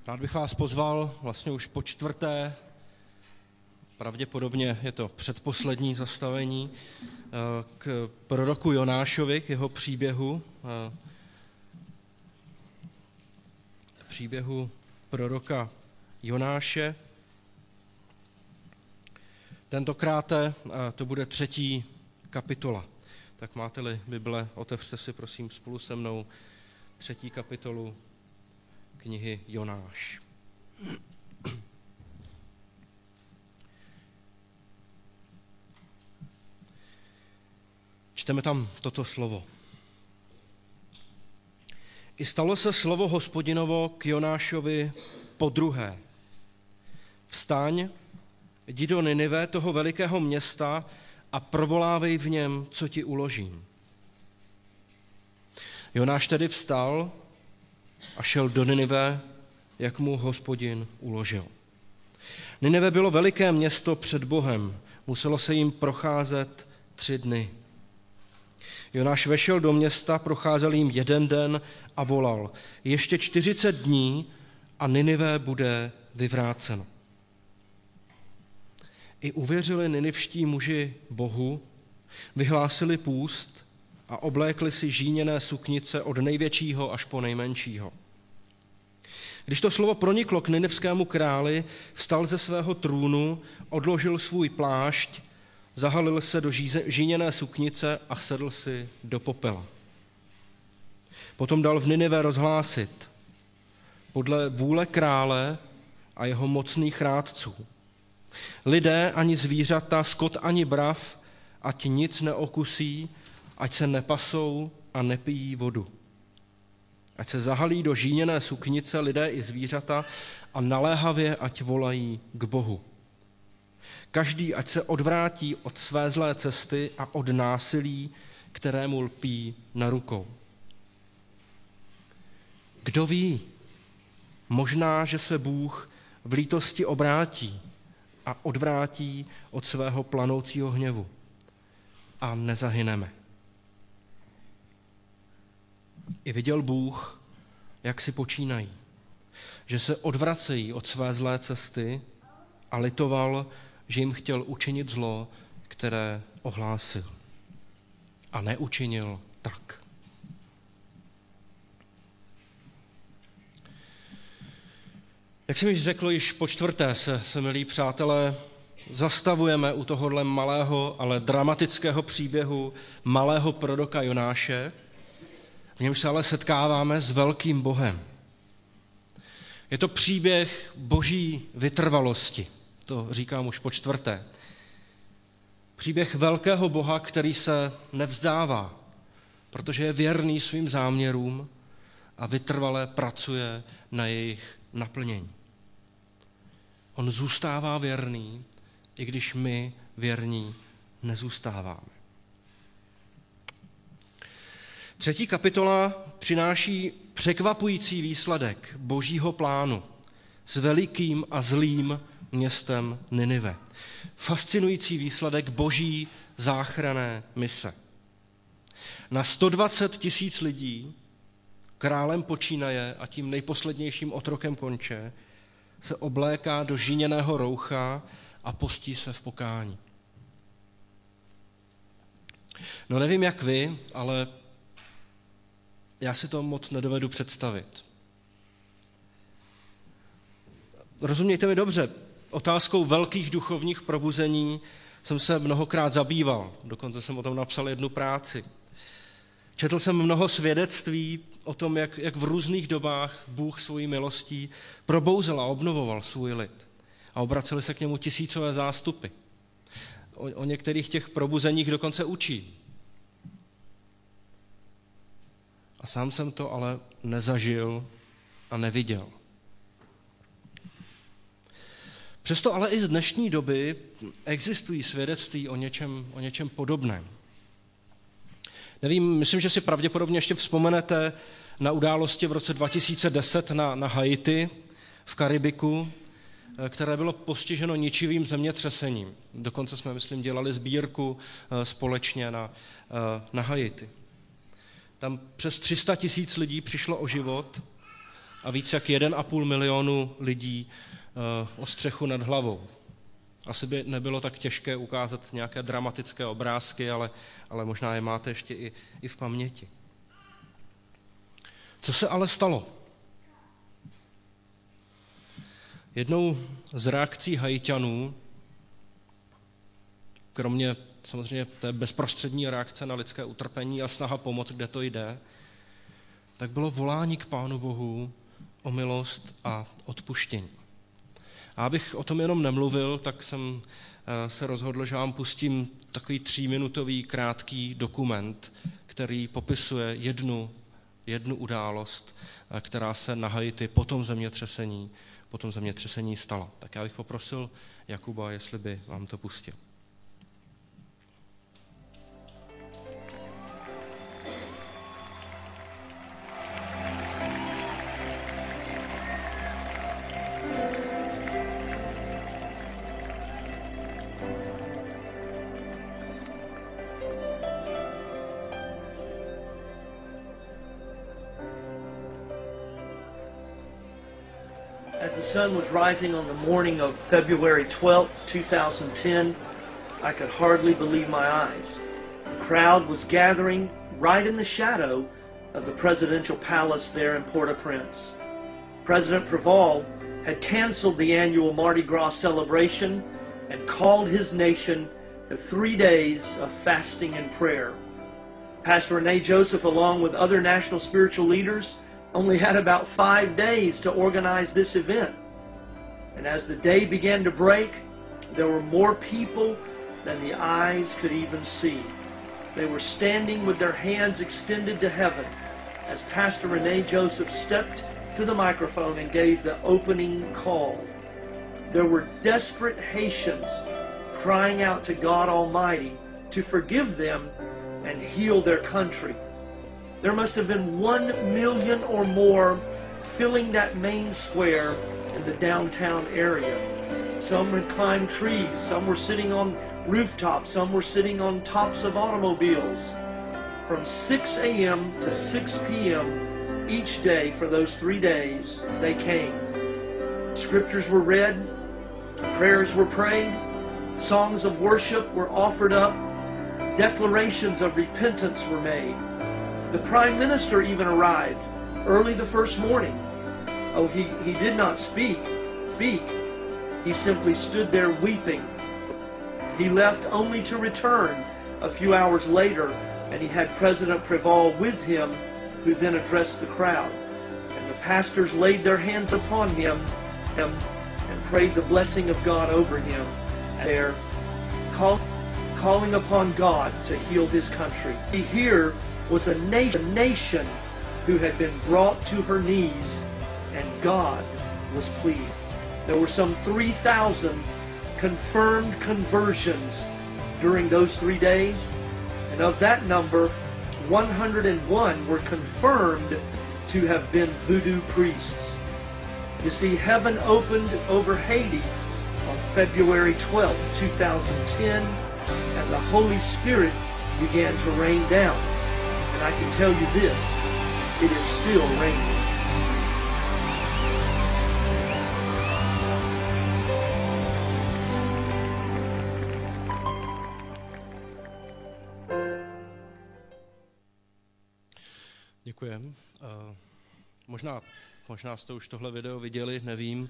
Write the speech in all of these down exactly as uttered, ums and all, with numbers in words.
Rád bych vás pozval vlastně už po čtvrté, pravděpodobně je to předposlední zastavení, k proroku Jonášovi, k jeho příběhu, k příběhu proroka Jonáše. Tentokrát to bude třetí kapitola. Tak máte-li Bible, otevřte si prosím spolu se mnou třetí kapitolu knihy Jonáš. Čteme tam toto slovo. I stalo se slovo Hospodinovo k Jonášovi podruhé. Vstaň, jdi do Ninive, toho velikého města, a provolávej v něm, co ti uložím. Jonáš tedy vstal a šel do Ninive, jak mu Hospodin uložil. Ninive bylo veliké město před Bohem, muselo se jim procházet tři dny. Jonáš vešel do města, procházel jim jeden den a volal: ještě čtyřicet dní a Ninive bude vyvráceno. I uvěřili ninivští muži Bohu, vyhlásili půst a oblékli si žíněné suknice od největšího až po nejmenšího. Když to slovo proniklo k ninivskému králi, vstal ze svého trůnu, odložil svůj plášť, zahalil se do žíněné suknice a sedl si do popela. Potom dal v Ninive rozhlásit podle vůle krále a jeho mocných rádců. Lidé ani zvířata, skot ani brav, ať nic neokusí, ať se nepasou a nepijí vodu. Ať se zahalí do žíněné suknice lidé i zvířata a naléhavě ať volají k Bohu. Každý ať se odvrátí od své zlé cesty a od násilí, kterému lpí na rukou. Kdo ví, možná, že se Bůh v lítosti obrátí a odvrátí od svého planoucího hněvu a nezahyneme. I viděl Bůh, jak si počínají, že se odvracejí od své zlé cesty a litoval, že jim chtěl učinit zlo, které ohlásil. A neučinil tak. Jak jsem již řekl, již po čtvrté se, se milí přátelé, zastavujeme u tohohle malého, ale dramatického příběhu malého proroka Jonáše, v němž se ale setkáváme s velkým Bohem. Je to příběh boží vytrvalosti, to říkám už po čtvrté. Příběh velkého Boha, který se nevzdává, protože je věrný svým záměrům a vytrvale pracuje na jejich naplnění. On zůstává věrný, i když my věrní nezůstáváme. Třetí kapitola přináší překvapující výsledek božího plánu s velikým a zlým městem Ninive. Fascinující výsledek boží záchranné mise. Na sto dvacet tisíc lidí, králem počínaje a tím nejposlednějším otrokem konče, se obléká do žíněného roucha a postí se v pokání. No nevím jak vy, ale já si to moc nedovedu představit. Rozumějte mi dobře, otázkou velkých duchovních probuzení jsem se mnohokrát zabýval, dokonce jsem o tom napsal jednu práci. Četl jsem mnoho svědectví o tom, jak, jak v různých dobách Bůh svojí milostí probouzel a obnovoval svůj lid. A obraceli se k němu tisícové zástupy. O, o některých těch probuzeních dokonce učí. A sám jsem to ale nezažil a neviděl. Přesto ale i z dnešní doby existují svědectví o něčem, o něčem podobném. Nevím, myslím, že si pravděpodobně ještě vzpomenete na události v roce dva tisíce deset na, na Haiti v Karibiku, které bylo postiženo ničivým zemětřesením. Dokonce jsme, myslím, dělali sbírku společně na, na Haiti. Tam přes tři sta tisíc lidí přišlo o život a víc jak jeden a půl milionu lidí o střechu nad hlavou. Asi by nebylo tak těžké ukázat nějaké dramatické obrázky, ale, ale možná je máte ještě i, i v paměti. Co se ale stalo? Jednou z reakcí Haiťanů, kromě samozřejmě té bezprostřední reakce na lidské utrpení a snaha pomoct, kde to jde, tak bylo volání k Pánu Bohu o milost a odpuštění. A abych o tom jenom nemluvil, tak jsem se rozhodl, že vám pustím takový tříminutový krátký dokument, který popisuje jednu, jednu událost, která se na Haiti po tom zemětřesení, po tom zemětřesení stala. Tak já bych poprosil Jakuba, jestli by vám to pustil. As the sun was rising on the morning of February twelfth, two thousand ten, I could hardly believe my eyes. The crowd was gathering right in the shadow of the presidential palace there in Port-au-Prince. President Preval had canceled the annual Mardi Gras celebration and called his nation to three days of fasting and prayer. Pastor Rene Joseph, along with other national spiritual leaders, only had about five days to organize this event. And as the day began to break, there were more people than the eyes could even see. They were standing with their hands extended to heaven as Pastor Rene Joseph stepped to the microphone and gave the opening call. There were desperate Haitians crying out to God Almighty to forgive them and heal their country. There must have been one million or more filling that main square in the downtown area. Some had climbed trees, some were sitting on rooftops, some were sitting on tops of automobiles. From six a.m. to six p.m. each day for those three days, they came. Scriptures were read, prayers were prayed, songs of worship were offered up, declarations of repentance were made. The Prime Minister even arrived early the first morning. Oh, he, he did not speak, speak. He simply stood there weeping. He left only to return a few hours later, and he had President Preval with him, who then addressed the crowd. And the pastors laid their hands upon him, him and prayed the blessing of God over him. And there, call, calling upon God to heal his country. Here was a nation, a nation who had been brought to her knees, and God was pleased. There were some three thousand confirmed conversions during those three days, and of that number, one hundred one were confirmed to have been voodoo priests. You see, heaven opened over Haiti on February twelfth, two thousand ten, and the Holy Spirit began to rain down. And I can tell you this, it is still raining. Děkujem. Uh, možná, možná jste už tohle video viděli, nevím.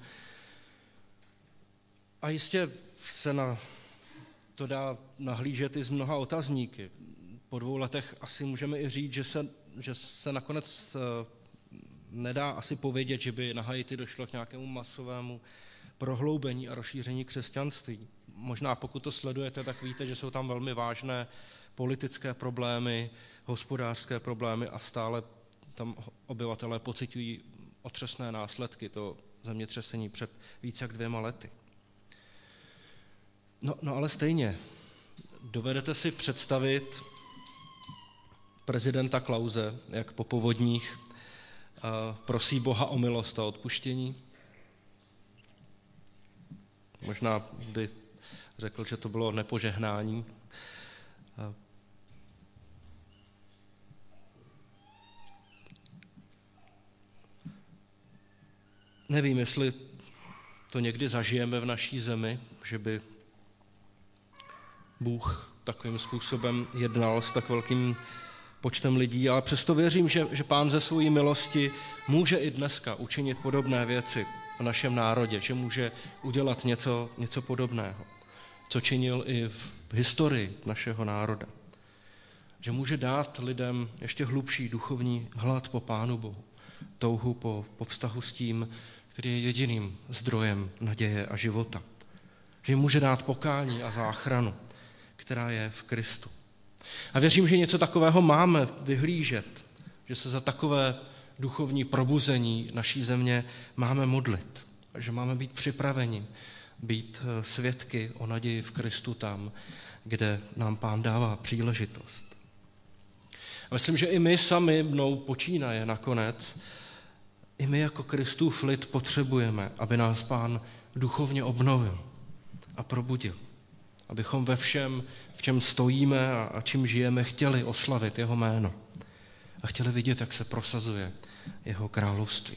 A jistě se na to dá nahlížet i z mnoha otazníky. Po dvou letech asi můžeme i říct, že se, že se nakonec uh, nedá asi povědět, že by na Haiti došlo k nějakému masovému prohloubení a rozšíření křesťanství. Možná pokud to sledujete, tak víte, že jsou tam velmi vážné politické problémy, hospodářské problémy a stále tam obyvatelé pociťují otřesné následky toho zemětřesení před více jak dvěma lety. No, no ale stejně, dovedete si představit prezidenta Klause, jak po povodních uh, prosí Boha o milost a odpuštění? Možná by řekl, že to bylo nepožehnání. Uh, nevím, jestli to někdy zažijeme v naší zemi, že by Bůh takovým způsobem jednal s tak velkým počtem lidí, ale přesto věřím, že, že Pán ze své milosti může i dneska učinit podobné věci v našem národě, že může udělat něco, něco podobného, co činil i v historii našeho národa. Že může dát lidem ještě hlubší duchovní hlad po Pánu Bohu, touhu po, po vztahu s tím, který je jediným zdrojem naděje a života. Že jim může dát pokání a záchranu, která je v Kristu. A věřím, že něco takového máme vyhlížet, že se za takové duchovní probuzení naší země máme modlit, že máme být připraveni, být svědky o naději v Kristu tam, kde nám Pán dává příležitost. A myslím, že i my sami, mnou počínaje nakonec, i my jako Kristův lid potřebujeme, aby nás Pán duchovně obnovil a probudil. Abychom ve všem, v čem stojíme a čím žijeme, chtěli oslavit jeho jméno. A chtěli vidět, jak se prosazuje jeho království.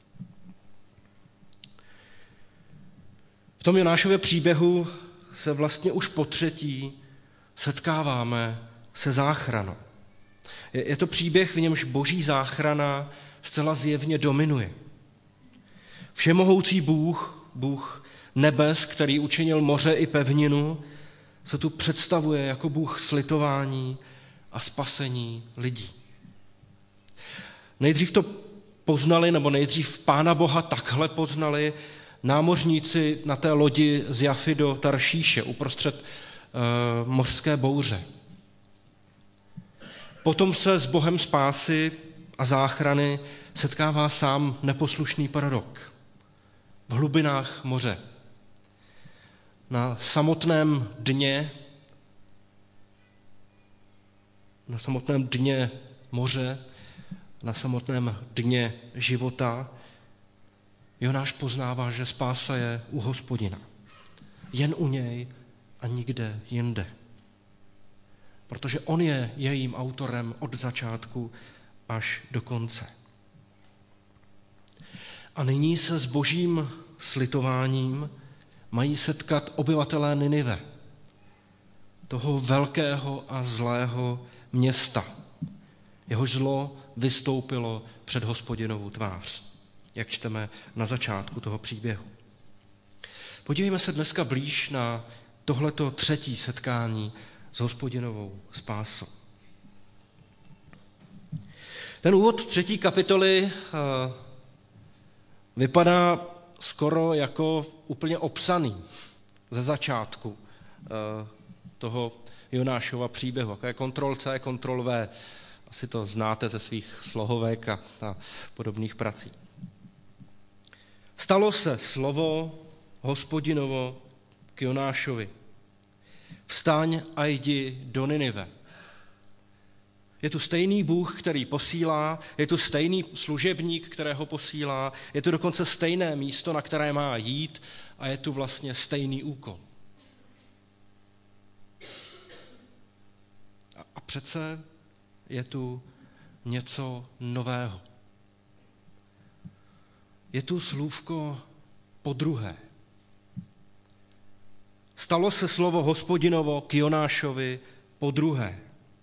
V tom Jonášově příběhu se vlastně už po třetí setkáváme se záchranou. Je, je to příběh, v němž boží záchrana zcela zjevně dominuje. Všemohoucí Bůh, Bůh nebes, který učinil moře i pevninu, se tu představuje jako Bůh slitování a spasení lidí. Nejdřív to poznali, nebo nejdřív Pána Boha takhle poznali námořníci na té lodi z Jafy do Taršíše uprostřed e, mořské bouře. Potom se s Bohem spásy a záchrany setkává sám neposlušný prorok v hlubinách moře. Na samotném dně, na samotném dně moře, na samotném dně života, Jonáš poznává, že spása je u Hospodina. Jen u něj a nikde jinde. Protože on je jejím autorem od začátku až do konce. A nyní se s božím slitováním mají setkat obyvatelé Ninive, toho velkého a zlého města. Jehož zlo vystoupilo před Hospodinovou tvář, jak čteme na začátku toho příběhu. Podívejme se dneska blíž na tohleto třetí setkání s Hospodinovou spásou. Ten úvod třetí kapitoly vypadá skoro jako úplně obsaný ze začátku toho Jonášova příběhu. Jako je kontrol C, kontrol V. Asi to znáte ze svých slohovek a, a podobných prací. Stalo se slovo Hospodinovo k Jonášovi. Vstaň a jdi do Ninive. Je tu stejný Bůh, který posílá, je tu stejný služebník, kterého posílá, je tu dokonce stejné místo, na které má jít a je tu vlastně stejný úkol. A přece je tu něco nového. Je tu slůvko podruhé. Stalo se slovo Hospodinovo k Jonášovi podruhé.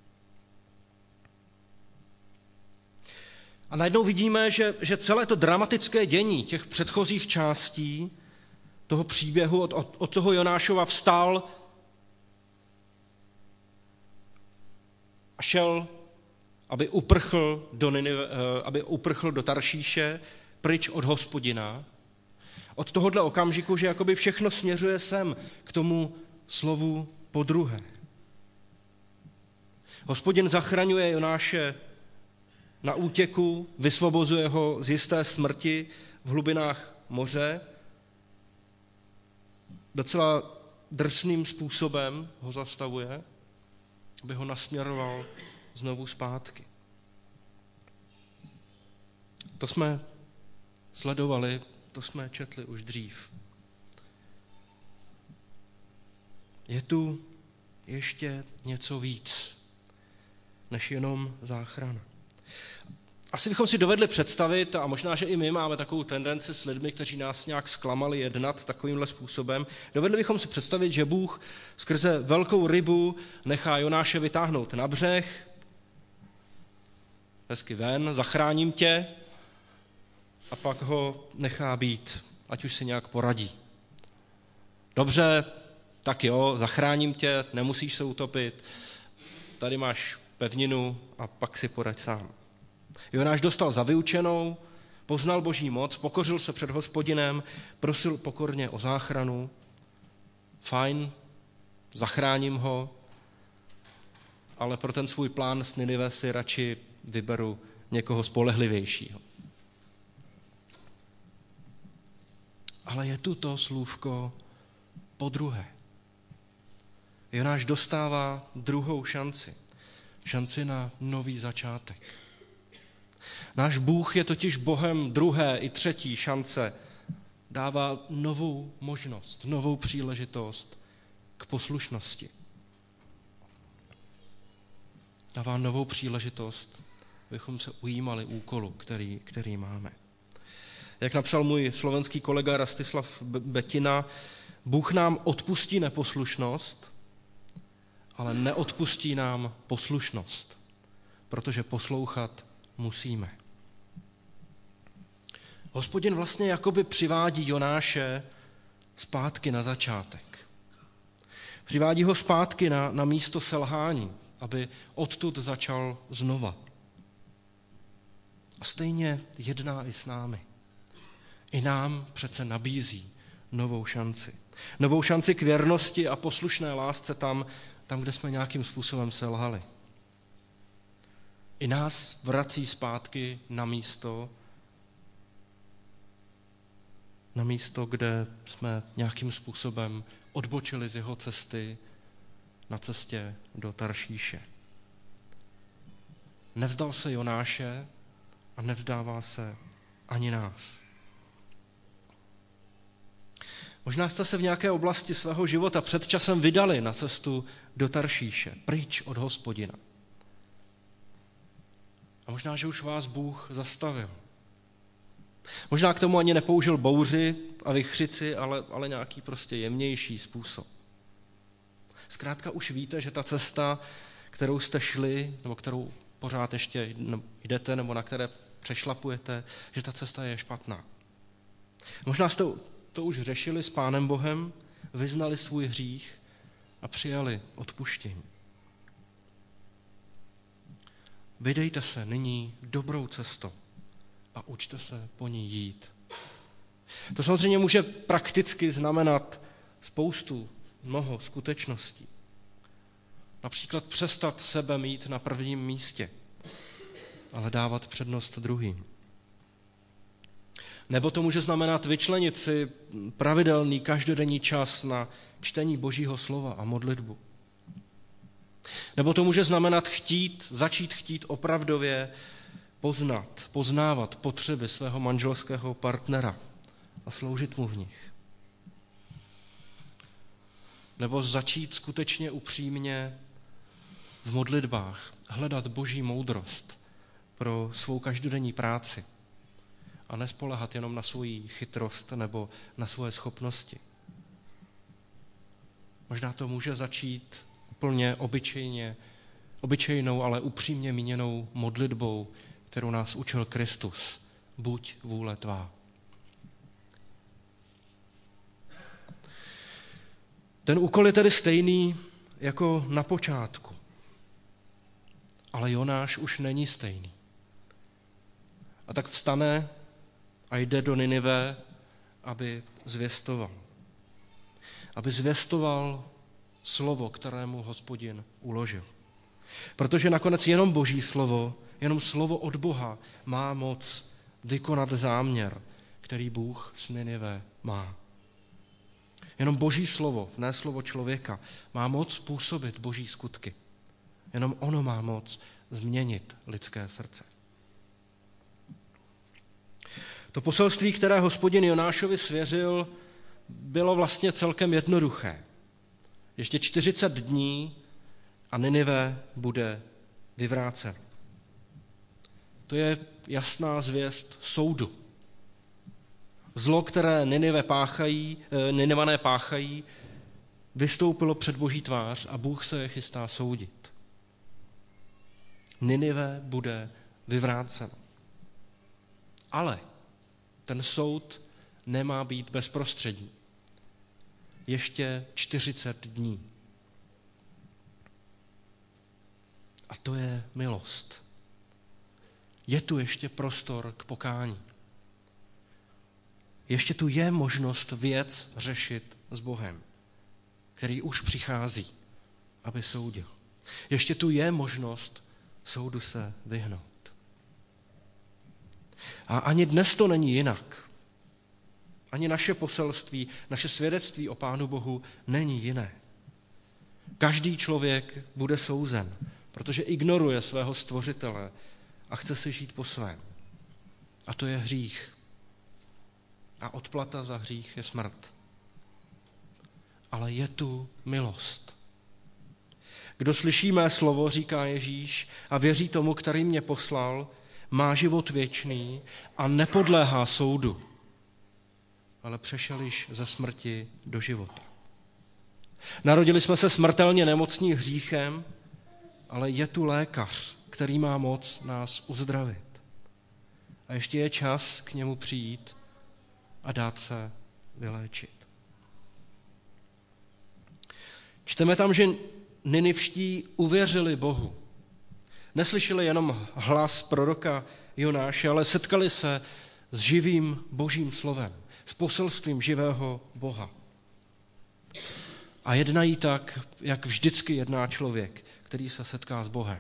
A najednou vidíme, že, že celé to dramatické dění těch předchozích částí toho příběhu od, od, od toho Jonášova vstal a šel, aby uprchl do, Ninive, aby uprchl do Taršíše, pryč od Hospodina. Od tohohle okamžiku, že jakoby všechno směřuje sem k tomu slovu podruhé. Hospodin zachraňuje Jonáše na útěku, vysvobozuje ho z jisté smrti v hlubinách moře. Docela drsným způsobem ho zastavuje, aby ho nasměroval znovu zpátky. To jsme sledovali, to jsme četli už dřív. Je tu ještě něco víc, než jenom záchrana. Asi bychom si dovedli představit, a možná, že i my máme takovou tendenci s lidmi, kteří nás nějak zklamali, jednat takovýmhle způsobem, dovedli bychom si představit, že Bůh skrze velkou rybu nechá Jonáše vytáhnout na břeh, hezky ven, zachráním tě, a pak ho nechá být, ať už si nějak poradí. Dobře, tak jo, zachráním tě, nemusíš se utopit, tady máš pevninu a pak si poraď sám. Jonáš dostal za vyučenou, poznal Boží moc, pokořil se před Hospodinem, prosil pokorně o záchranu. Fajn, zachráním ho, ale pro ten svůj plán s Ninive si radši vyberu někoho spolehlivějšího. Ale je tu to slůvko podruhé. Jonáš dostává druhou šanci. Šanci na nový začátek. Náš Bůh je totiž Bohem druhé i třetí šance. Dává novou možnost, novou příležitost k poslušnosti. Dává novou příležitost, abychom se ujímali úkolu, který, který máme. Jak napsal můj slovenský kolega Rastislav Betina, Bůh nám odpustí neposlušnost, ale neodpustí nám poslušnost, protože poslouchat musíme. Hospodin vlastně jakoby přivádí Jonáše zpátky na začátek. Přivádí ho zpátky na, na místo selhání, aby odtud začal znova. A stejně jedná i s námi. I nám přece nabízí novou šanci. Novou šanci k věrnosti a poslušné lásce tam, tam, kde jsme nějakým způsobem selhali. I nás vrací zpátky na místo, na místo, kde jsme nějakým způsobem odbočili z jeho cesty na cestě do Taršíše. Nevzdal se Jonáše a nevzdává se ani nás. Možná jste se v nějaké oblasti svého života před časem vydali na cestu do Taršíše, pryč od Hospodina. A možná, že už vás Bůh zastavil. Možná k tomu ani nepoužil bouři a vichřici, ale, ale nějaký prostě jemnější způsob. Zkrátka už víte, že ta cesta, kterou jste šli, nebo kterou pořád ještě jdete, nebo na které přešlapujete, že ta cesta je špatná. Možná jste to už řešili s Pánem Bohem, vyznali svůj hřích a přijali odpuštění. Vydejte se nyní dobrou cestou a učte se po ní jít. To samozřejmě může prakticky znamenat spoustu, mnoho skutečností. Například přestat sebe mít na prvním místě, ale dávat přednost druhým. Nebo to může znamenat vyčlenit si pravidelný každodenní čas na čtení Božího slova a modlitbu. Nebo to může znamenat chtít, začít chtít opravdově poznat, poznávat potřeby svého manželského partnera a sloužit mu v nich. Nebo začít skutečně upřímně v modlitbách hledat Boží moudrost pro svou každodenní práci a nespoléhat jenom na svoji chytrost nebo na svoje schopnosti. Možná to může začít úplně obyčejně, obyčejnou, ale upřímně míněnou modlitbou, kterou nás učil Kristus. Buď vůle tvá. Ten úkol je tedy stejný jako na počátku. Ale Jonáš už není stejný. A tak vstane a jde do Ninive, aby zvěstoval. Aby zvěstoval slovo, kterému Hospodin uložil. Protože nakonec jenom Boží slovo, jenom slovo od Boha má moc vykonat záměr, který Bůh s Ninive má. Jenom Boží slovo, ne slovo člověka, má moc působit Boží skutky. Jenom ono má moc změnit lidské srdce. To poselství, které Hospodin Jonášovi svěřil, bylo vlastně celkem jednoduché. Ještě čtyřicet dní a Ninive bude vyvrácen. To je jasná zvěst soudu. Zlo, které Ninive páchají, Ninivané páchají, vystoupilo před Boží tvář a Bůh se je chystá soudit. Ninive bude vyvráceno. Ale ten soud nemá být bezprostřední. Ještě čtyřicet dní. A to je milost. Je tu ještě prostor k pokání. Ještě tu je možnost věc řešit s Bohem, který už přichází, aby soudil. Ještě tu je možnost soudu se vyhnout. A ani dnes to není jinak. Ani naše poselství, naše svědectví o Pánu Bohu není jiné. Každý člověk bude souzen, protože ignoruje svého stvořitele a chce si žít po svém. A to je hřích. A odplata za hřích je smrt. Ale je tu milost. Kdo slyší mé slovo, říká Ježíš, a věří tomu, který mě poslal, má život věčný a nepodléhá soudu, ale přešel již ze smrti do života. Narodili jsme se smrtelně nemocní hříchem, ale je tu lékař, který má moc nás uzdravit. A ještě je čas k němu přijít a dát se vyléčit. Čteme tam, že Ninivští uvěřili Bohu. Neslyšeli jenom hlas proroka Jonáše, ale setkali se s živým Božím slovem, s poselstvím živého Boha. A jednají tak, jak vždycky jedná člověk, který se setká s Bohem.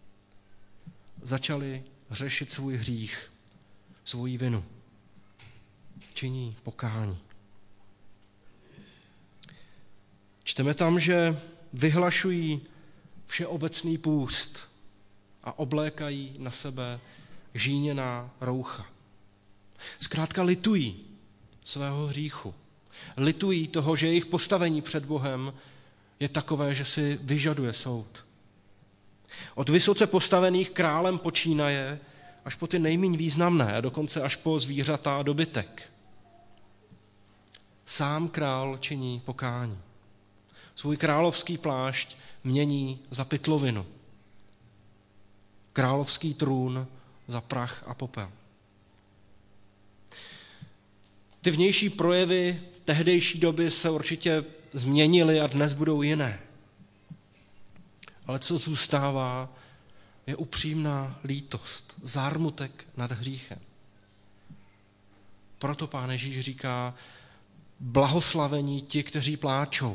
Začali řešit svůj hřích, svoji vinu. Činí pokání. Čteme tam, že vyhlašují všeobecný půst a oblékají na sebe žíněná roucha. Zkrátka litují svého hříchu. Litují toho, že jejich postavení před Bohem je takové, že si vyžaduje soud. Od vysoce postavených králem počínaje až po ty nejméně významné, a dokonce až po zvířata a dobytek. Sám král činí pokání. Svůj královský plášť mění za pytlovinu. Královský trůn za prach a popel. Ty vnější projevy tehdejší doby se určitě změnily a dnes budou jiné. Ale co zůstává, je upřímná lítost, zármutek nad hříchem. Proto Pán Ježíš říká, blahoslavení ti, kteří pláčou,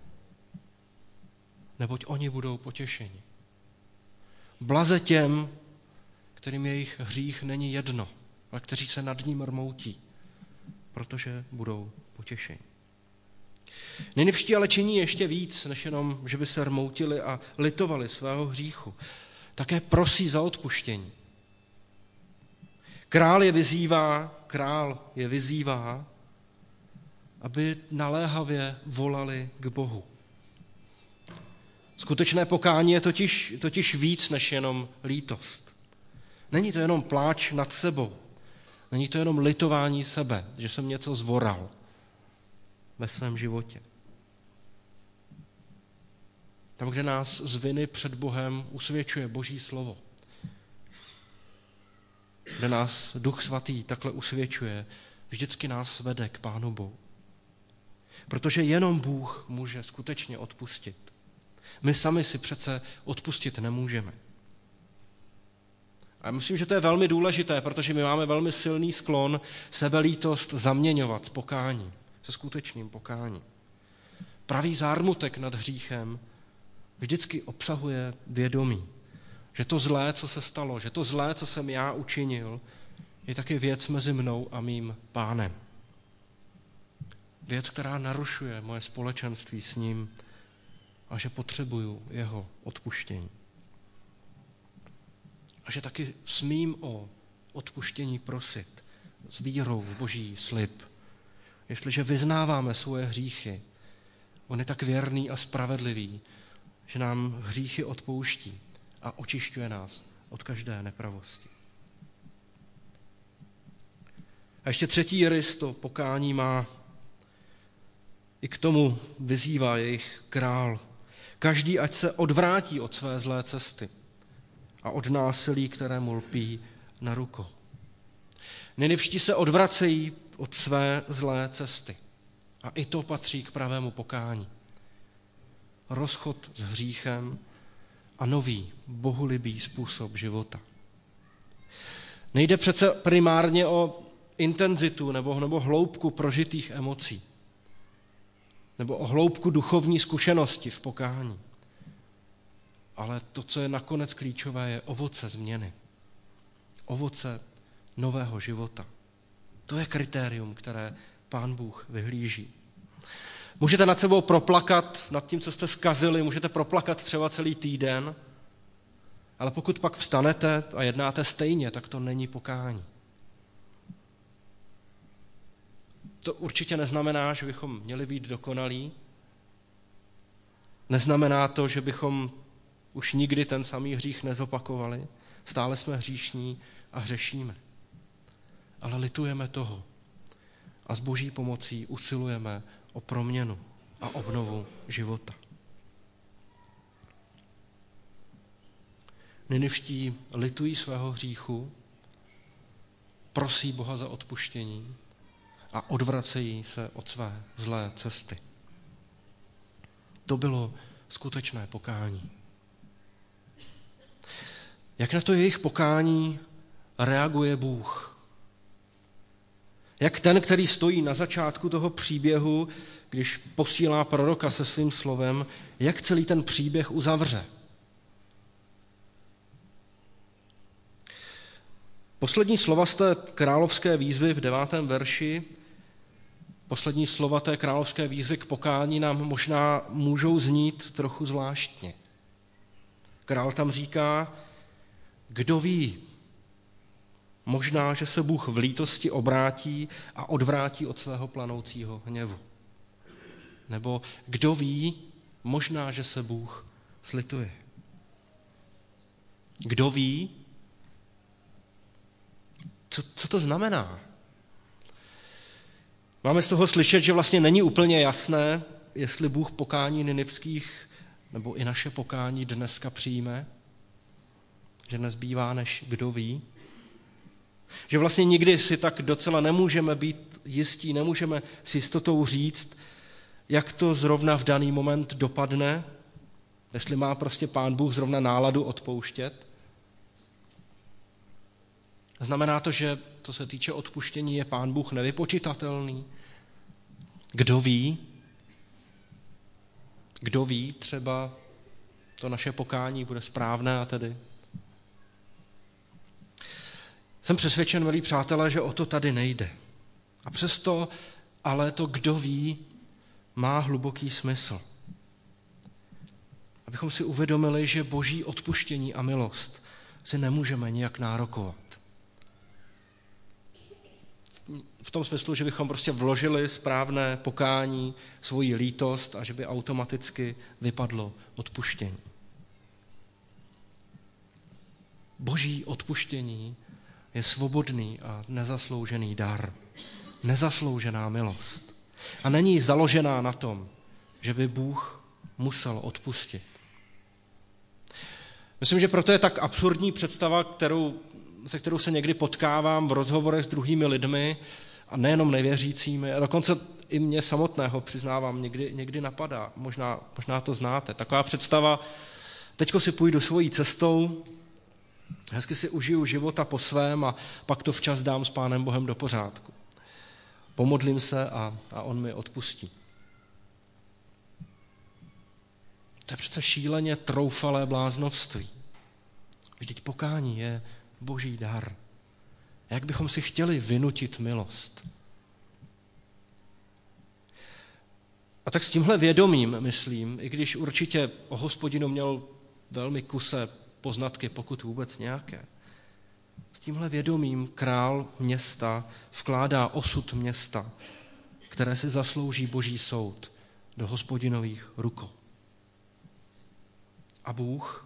neboť oni budou potěšeni. Blaze těm, kterým jejich hřích není jedno, ale kteří se nad ním rmoutí, protože budou potěšeni. Ninivští ale činí ještě víc, než jenom, že by se rmoutili a litovali svého hříchu. Také prosí za odpuštění. Král je vyzývá, král je vyzývá, aby naléhavě volali k Bohu. Skutečné pokání je totiž, totiž víc než jenom lítost. Není to jenom pláč nad sebou. Není to jenom litování sebe, že jsem něco zvoral ve svém životě. Tam, kde nás z viny před Bohem usvědčuje Boží slovo, kde nás Duch Svatý takhle usvědčuje, vždycky nás vede k Pánu Bohu. Protože jenom Bůh může skutečně odpustit. My sami si přece odpustit nemůžeme. A myslím, že to je velmi důležité, protože my máme velmi silný sklon sebelítost zaměňovat s pokáním, se skutečným pokáním. Pravý zármutek nad hříchem vždycky obsahuje vědomí, že to zlé, co se stalo, že to zlé, co jsem já učinil, je taky věc mezi mnou a mým Pánem. Věc, která narušuje moje společenství s ním a že potřebuju jeho odpuštění. A že taky smím o odpuštění prosit s vírou v Boží slib. Jestliže vyznáváme svoje hříchy, on je tak věrný a spravedlivý, že nám hříchy odpouští a očišťuje nás od každé nepravosti. A ještě třetí rys to pokání má. I k tomu vyzývá jejich král. Každý, ať se odvrátí od své zlé cesty a od násilí, kterému lpí na rukou. Ninivští se odvracejí od své zlé cesty. A i to patří k pravému pokání. Rozchod s hříchem a nový, bohulibý způsob života. Nejde přece primárně o intenzitu nebo, nebo hloubku prožitých emocí, nebo o hloubku duchovní zkušenosti v pokání. Ale to, co je nakonec klíčové, je ovoce změny. Ovoce nového života. To je kritérium, které Pán Bůh vyhlíží. Můžete nad sebou proplakat, nad tím, co jste zkazili, můžete proplakat třeba celý týden, ale pokud pak vstanete a jednáte stejně, tak to není pokání. To určitě neznamená, že bychom měli být dokonalí. Neznamená to, že bychom už nikdy ten samý hřích nezopakovali. Stále jsme hříšní a hřešíme. Ale litujeme toho a s Boží pomocí usilujeme o proměnu a obnovu života. Ninivští litují svého hříchu, prosí Boha za odpuštění a odvracejí se od své zlé cesty. To bylo skutečné pokání. Jak na to jejich pokání reaguje Bůh? Jak ten, který stojí na začátku toho příběhu, když posílá proroka se svým slovem, jak celý ten příběh uzavře? Poslední slova z té královské výzvy v devátém verši, poslední slova té královské výzvy k pokání nám možná můžou znít trochu zvláštně. Král tam říká, kdo ví, možná, že se Bůh v lítosti obrátí a odvrátí od svého planoucího hněvu. Nebo kdo ví, možná, že se Bůh slituje. Kdo ví, co, co to znamená? Máme z toho slyšet, že vlastně není úplně jasné, jestli Bůh pokání ninivských nebo i naše pokání dneska přijme, že nezbývá, než kdo ví. Že vlastně nikdy si tak docela nemůžeme být jistí, nemůžeme s jistotou říct, jak to zrovna v daný moment dopadne, jestli má prostě Pán Bůh zrovna náladu odpouštět. Znamená to, že co se týče odpuštění, je Pán Bůh nevypočitatelný. Kdo ví? Kdo ví, třeba to naše pokání bude správné a tedy. Jsem přesvědčen, milí přátelé, že o to tady nejde. A přesto ale to, kdo ví, má hluboký smysl. Abychom si uvědomili, že Boží odpuštění a milost si nemůžeme nijak nárokovat. V tom smyslu, že bychom prostě vložili správné pokání, svoji lítost a že by automaticky vypadlo odpuštění. Boží odpuštění je svobodný a nezasloužený dar. Nezasloužená milost. A není založená na tom, že by Bůh musel odpustit. Myslím, že proto je tak absurdní představa, kterou, se kterou se někdy potkávám v rozhovorech s druhými lidmi, a nejenom nevěřícími, a dokonce i mě samotného, přiznávám, někdy, někdy napadá. Možná, možná to znáte. Taková představa, teďko si půjdu svojí cestou, hezky si užiju života po svém a pak to včas dám s Pánem Bohem do pořádku. Pomodlím se a, a on mi odpustí. To je přece šíleně troufalé bláznovství. Vždyť pokání je Boží dar. Jak bychom si chtěli vynutit milost? A tak s tímhle vědomím, myslím, i když určitě o Hospodinu měl velmi kusé poznatky, pokud vůbec nějaké, s tímhle vědomím král města vkládá osud města, které si zaslouží Boží soud, do Hospodinových rukou. A Bůh?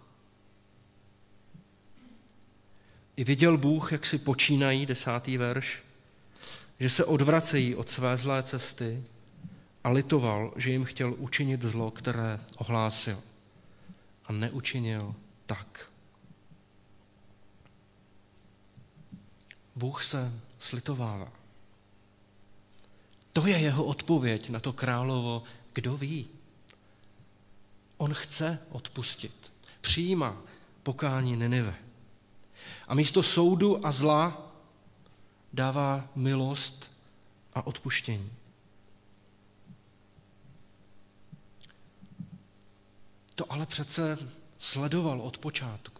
I viděl Bůh, jak si počínají, desátý verš, že se odvracejí od své zlé cesty a litoval, že jim chtěl učinit zlo, které ohlásil. A neučinil tak. Bůh se slitovává. To je jeho odpověď na to královo, kdo ví. On chce odpustit. Přijímá pokání Ninive. A místo soudu a zla dává milost a odpuštění. To ale přece sledoval od počátku.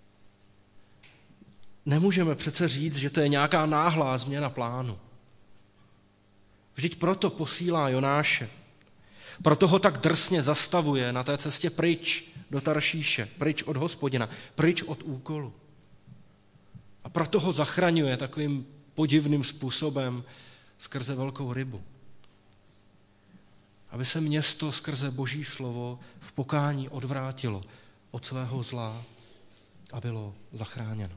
Nemůžeme přece říct, že to je nějaká náhlá změna plánu. Vždyť proto posílá Jonáše. Proto ho tak drsně zastavuje na té cestě pryč do Taršíše, pryč od Hospodina, pryč od úkolu. A proto ho zachraňuje takovým podivným způsobem skrze velkou rybu. Aby se město skrze Boží slovo v pokání odvrátilo od svého zla a bylo zachráněno.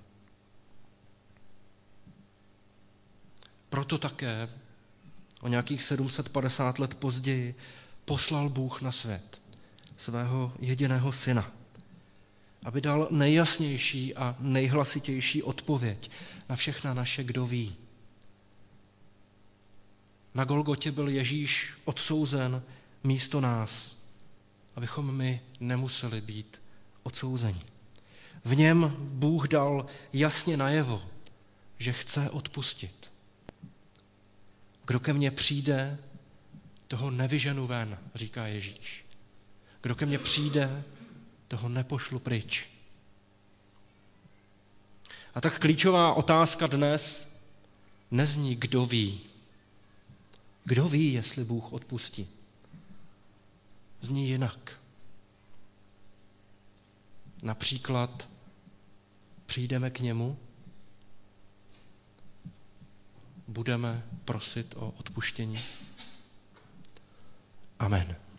Proto také o nějakých sedm set padesát let později poslal Bůh na svět svého jediného syna, aby dal nejjasnější a nejhlasitější odpověď na všechna naše kdo ví. Na Golgotě byl Ježíš odsouzen místo nás, abychom my nemuseli být odsouzeni. V něm Bůh dal jasně najevo, že chce odpustit. Kdo ke mně přijde, toho nevyženu ven, říká Ježíš. Kdo ke mně přijde, toho nepošlu pryč. A tak klíčová otázka dnes nezní, kdo ví. Kdo ví, jestli Bůh odpustí? Zní jinak. Například přijdeme k němu, budeme prosit o odpuštění. Amen.